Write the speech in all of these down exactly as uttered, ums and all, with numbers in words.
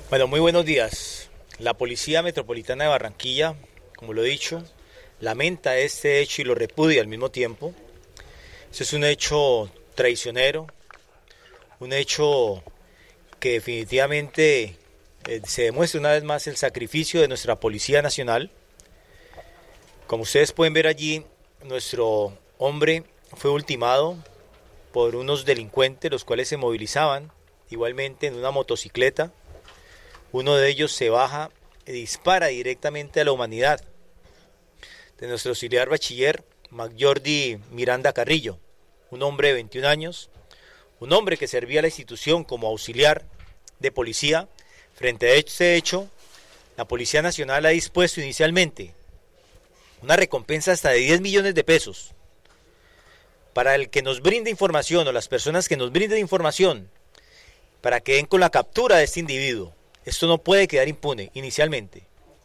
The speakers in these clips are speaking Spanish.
Bueno, muy buenos días. La Policía Metropolitana de Barranquilla, como lo he dicho, lamenta este hecho y lo repudia al mismo tiempo. Este es un hecho traicionero, un hecho que definitivamente eh, se demuestra una vez más el sacrificio de nuestra Policía Nacional. Como ustedes pueden ver allí, nuestro hombre fue ultimado por unos delincuentes, los cuales se movilizaban igualmente en una motocicleta. Uno de ellos se baja y dispara directamente a la humanidad de nuestro auxiliar bachiller Jordi Miranda Carrillo, un hombre de veintiún años, un hombre que servía a la institución como auxiliar de policía. Frente a este hecho, la Policía Nacional ha dispuesto inicialmente una recompensa hasta de diez millones de pesos para el que nos brinde información o las personas que nos brinden información para que den con la captura de este individuo. Esto no puede quedar impune inicialmente.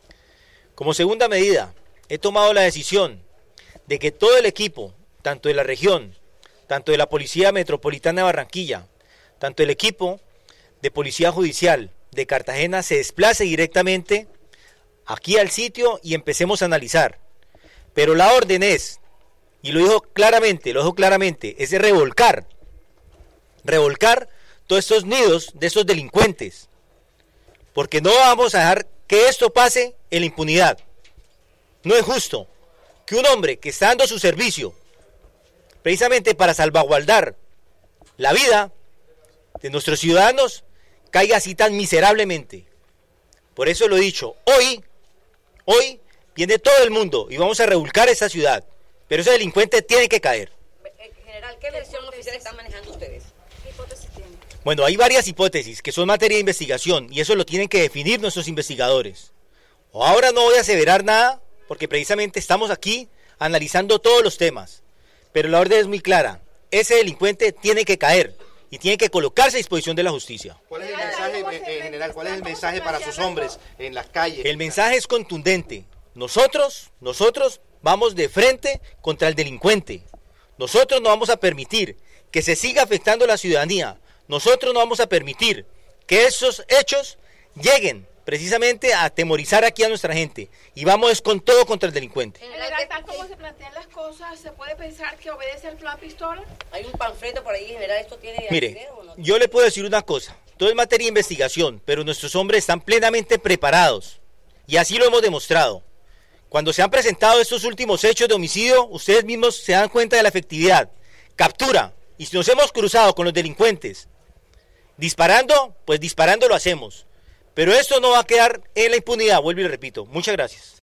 Como segunda medida, he tomado la decisión de que todo el equipo, tanto de la región, tanto de la Policía Metropolitana de Barranquilla, tanto el equipo de Policía Judicial de Cartagena, se desplace directamente aquí al sitio y empecemos a analizar. Pero la orden es, y lo dijo claramente, lo dijo claramente, es de revolcar, revolcar todos estos nidos de estos delincuentes. Porque no vamos a dejar que esto pase en la impunidad. No es justo que un hombre que está dando su servicio precisamente para salvaguardar la vida de nuestros ciudadanos caiga así tan miserablemente. Por eso lo he dicho, hoy, hoy viene todo el mundo y vamos a revolcar esa ciudad, pero ese delincuente tiene que caer. General, ¿qué versión oficial están manejando ustedes? ¿Qué hipótesis tienen? Bueno, hay varias hipótesis que son materia de investigación y eso lo tienen que definir nuestros investigadores. Ahora no voy a aseverar nada porque precisamente estamos aquí analizando todos los temas, pero la orden es muy clara, ese delincuente tiene que caer y tiene que colocarse a disposición de la justicia. ¿Cuál es el mensaje, eh, general, cuál es el mensaje para sus hombres en las calles? El mensaje es contundente, nosotros, nosotros vamos de frente contra el delincuente, nosotros no vamos a permitir que se siga afectando a la ciudadanía. Nosotros no vamos a permitir que esos hechos lleguen precisamente a atemorizar aquí a nuestra gente y vamos con todo contra el delincuente. General, tal como se plantean las cosas, ¿se puede pensar que obedece al plan pistola? Hay un panfleto por ahí, general, ¿esto tiene Mire, video o no? yo le puedo decir una cosa, todo es materia de investigación, pero nuestros hombres están plenamente preparados y así lo hemos demostrado. Cuando se han presentado estos últimos hechos de homicidio, ustedes mismos se dan cuenta de la efectividad, captura, y si nos hemos cruzado con los delincuentes disparando, pues disparando lo hacemos. Pero esto no va a quedar en la impunidad, vuelvo y repito. Muchas gracias.